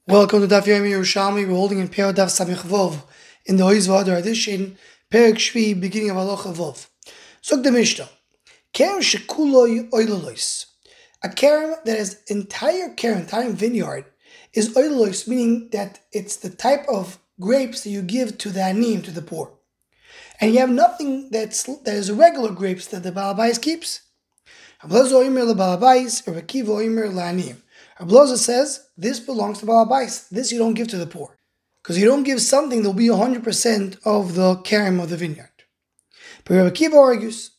Welcome to Daf Yomi Yerushalmi. We're holding in Perek Daf Samich Vov in the Oiz V'Adar edition, Perek Shvi, beginning of Halacha Vov. Zog the Mishnah. Kerem shekuloi oilolois. A kerem that has entire vineyard, is oilolois, meaning that it's the type of grapes that you give to the anim, to the poor. And you have nothing that is regular grapes that the Baal Bayis keeps. Rabbi Oimer le-Baal Bayis, Rabbi Akiva Oimer le-Anim. Rabbi says, this belongs to Baal Bayis. This you don't give to the poor. Because you don't give something that will be 100% of the kerem of the vineyard. But Rabbi Akiva argues,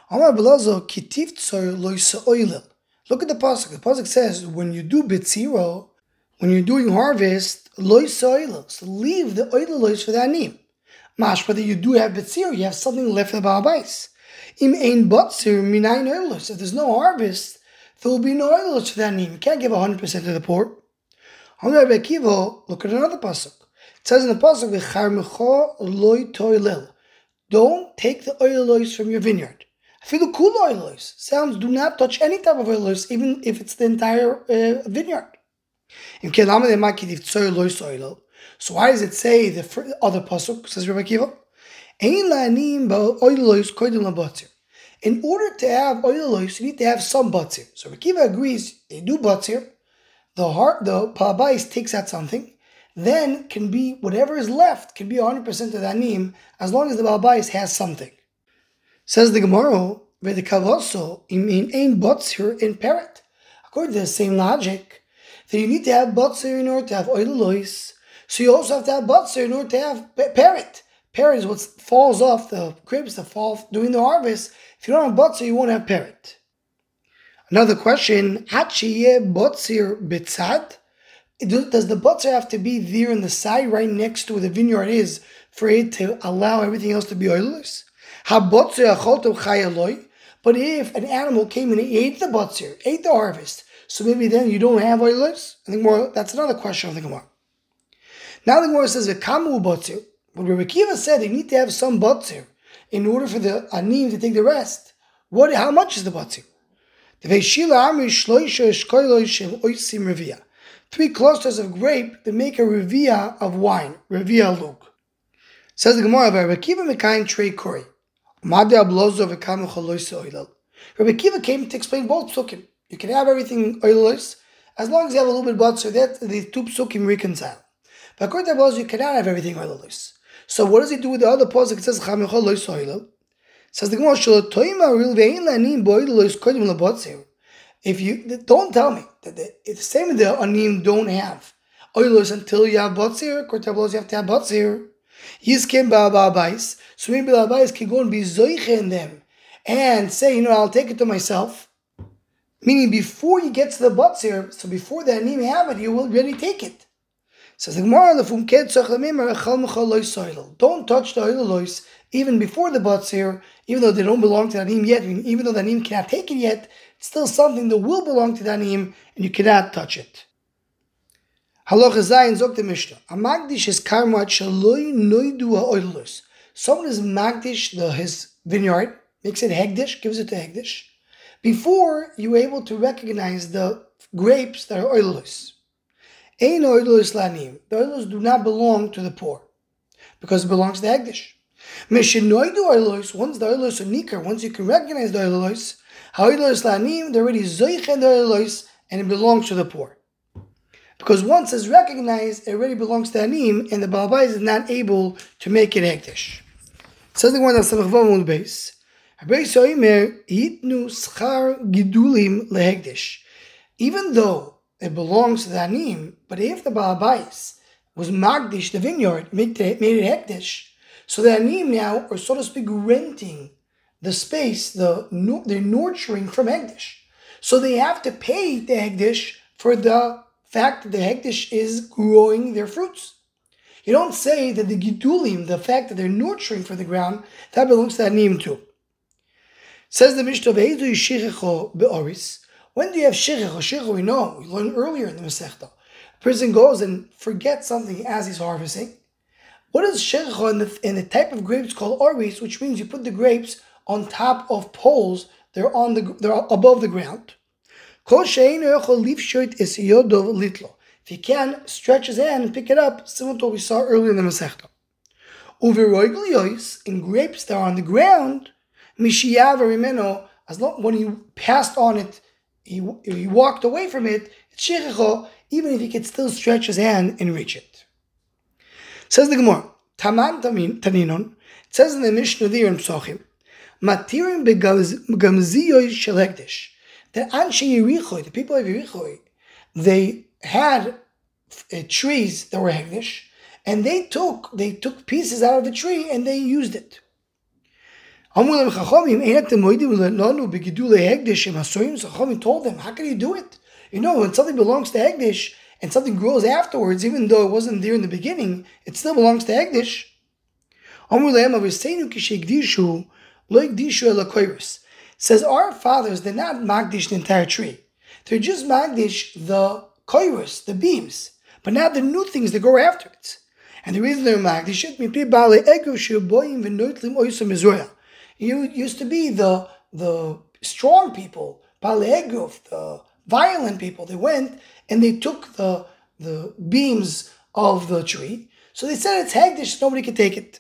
look at the pasuk. The pasuk says, when you do bitziro, when you're doing harvest, so leave the oilos for the anim. Mashma that you do have bitziro, you have something left for the Baal Bayis. If there's no harvest, there will be no oilers for the anim. You can't give 100% to the poor. Look at another pasuk. It says in the pasuk, don't take the oilers from your vineyard. Sounds, do not touch any type of oilers, even if it's the entire vineyard. So why does it say the other pasuk, says Rabbi Akiva? In order to have oilos, you need to have some batzir. So Rabbi Akiva agrees, they do batzir, the Baal Bayis takes out something, then can be, whatever is left, can be 100% of the anim, as long as the Baal Bayis has something. Says the Gemara, in batzir in parrot. According to the same logic, that you need to have batzir in order to have oilos, so you also have to have batzir in order to have parrot. Parrot is what falls off the grapes that fall during the harvest. If you don't have batzir, you won't have parrot. Another question, batzir bitzad? Does the batzir have to be there in the side, right next to where the vineyard is, for it to allow everything else to be oilers? But if an animal came and ate the batzir, ate the harvest, so maybe then you don't have oilers? I think more. That's another question of the Gemara. Now the Gemara says, "V'kamu batzir." But Rabbi Akiva said you need to have some batzir in order for the anim to take the rest. How much is the batzir? 3 clusters of grape that make a revia of wine, revia lug. Says the Gemara, Rabbi Akiva mekayin trei kori. Rabbi Akiva came to explain both psukim. You can have everything oilers as long as you have a little bit of batzir. That the two psukim reconcile. But according to Rabbi, you cannot have everything oilers. So what does he do with the other pasuk? It says Chamechol loy soilel. Says the Gemara, if you don't tell me that it's the same as the anim don't have oilers until you have batzir. According to Rabbi, you have to have batzir. Yiskim Baal Bayis. So maybe Baal Bayis can go and be zoiche in them and say, I'll take it to myself. Meaning before you get to the batzir, so before the anim have it, you will really take it. Says the Gemara, don't touch the oilos even before the batzir, even though they don't belong to the anim yet, even though the anim cannot take it yet, it's still something that will belong to the anim, and you cannot touch it. Halacha Zayin zok the Mishnah. A magdish is karmat shaloi noidu ha'oilos. Someone is magdish his vineyard, makes it hegdish, gives it to hegdish, before you're able to recognize the grapes that are oilos. Ein oilos lanim. The oilos do not belong to the poor, because it belongs to the hegdish. Meshinoidu oilos, once the oilos are nikar, once you can recognize the oilos, ha'oilos lanim, they're already zoich and the oilos, and it belongs to the poor. Because once it's recognized, it already belongs to anim, and the Baal Bayis is not able to make it hegdish. Says the one that's Samach Vav on the base. Hitnu schar gidulim lehegdish. Even though it belongs to the anim, but if the Baal Bayis was magdish the vineyard, made it hegdish, so the anim now are, so to speak, renting the space, they're nurturing from hegdish. So they have to pay the hegdish for the fact that the hegdish is growing their fruits. You don't say that the gidulim, the fact that they're nurturing for the ground, that belongs to the anim too. Says the Mishnah, when do you have shichach? Shichach we know, we learned earlier in the Masechta. A person goes and forgets something as he's harvesting. What is shichach in the type of grapes called oris, which means you put the grapes on top of poles, they're above the ground. If he can, stretch his hand and pick it up, similar to what we saw earlier in the Masechta. Uveroigliois, in grapes that are on the ground, mishiyav rimeno, as long when he passed on it, he walked away from it, it's shechicho, even if he could still stretch his hand and reach it. Says the Gemara, Taman Taninon, it says in the Mishnah there in Psochim, Matirim begamziyoy shel hekdesh, that Anshe Yericho, the people of Yericho, they had trees that were hekdesh, and they took pieces out of the tree and they used it. Chachamim told them, how can you do it? You know, when something belongs to hekdesh and something grows afterwards, even though it wasn't there in the beginning, it still belongs to hekdesh. Says our fathers, they're not magdish the entire tree. They're just magdish the koiros, the beams. But now the new things that go after it. And the reason they're magdish it used to be the strong people, the violent people. They went and they took the beams of the tree. So they said it's hegdish, nobody can take it.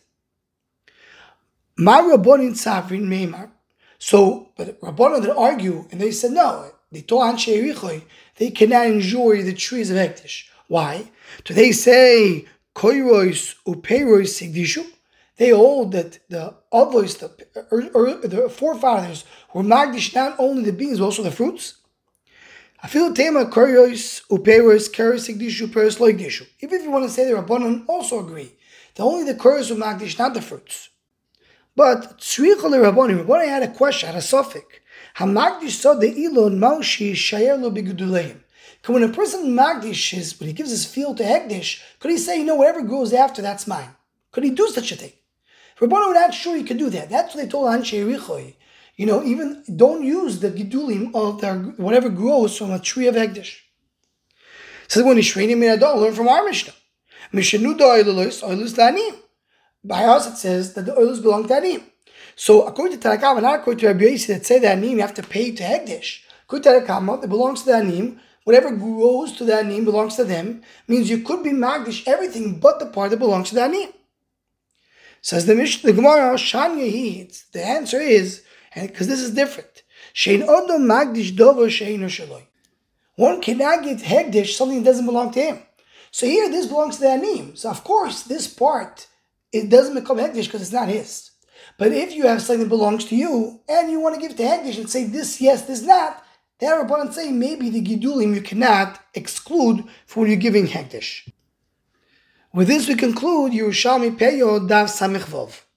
So, but Rabbanon that argue, and they said no, they told Anshe Yericho, they cannot enjoy the trees of hegdish. Why? Do they say koiros upeiros sigdishu? They hold that the avos, the forefathers, were magdish not only the beans but also the fruits. I feel tema koiros upeiros keros sigdishu peros loigdishu. Even if you want to say the Rabbanon also agree that only the koiros were magdish, not the fruits. But tzricha le Rabbanon had a question, had a suffix. Hamagdish so the ilon maushi shayer lo biguduleim. When a person magdishes, when he gives his field to hekdesh, could he say, whatever grows after, that's mine? Could he do such a thing? Rabbanon were not sure he could do that. That's what they told Anshe Yericho. Even don't use the gidulim of whatever grows from a tree of hekdesh. So when Yishreinim Minadol, learn from our Mishnah. Mishenu do oilus lanim. By us it says that the oilus belong to anim. So according to Tanakama, not according to Rabbi Yossi that say that anim you have to pay to hekdesh. According to Tanakama, it belongs to the anim. Whatever grows to the anim belongs to them. Means you could be magdish everything but the part that belongs to the anim. Says the Mishnah, the Gemara, Shanya, the answer is, because this is different. Shein odom magdish dovo sheinu shaloi. One cannot get hegdish something that doesn't belong to him. So here, this belongs to the anim. So of course, this part, it doesn't become hegdish because it's not his. But if you have something that belongs to you, and you want to give it to hegdish and say this yes, this not, the Rabbanan say maybe the gidulim you cannot exclude for when you're giving hekdesh. With this we conclude Yerushalmi Peyo Dav Samich Vov.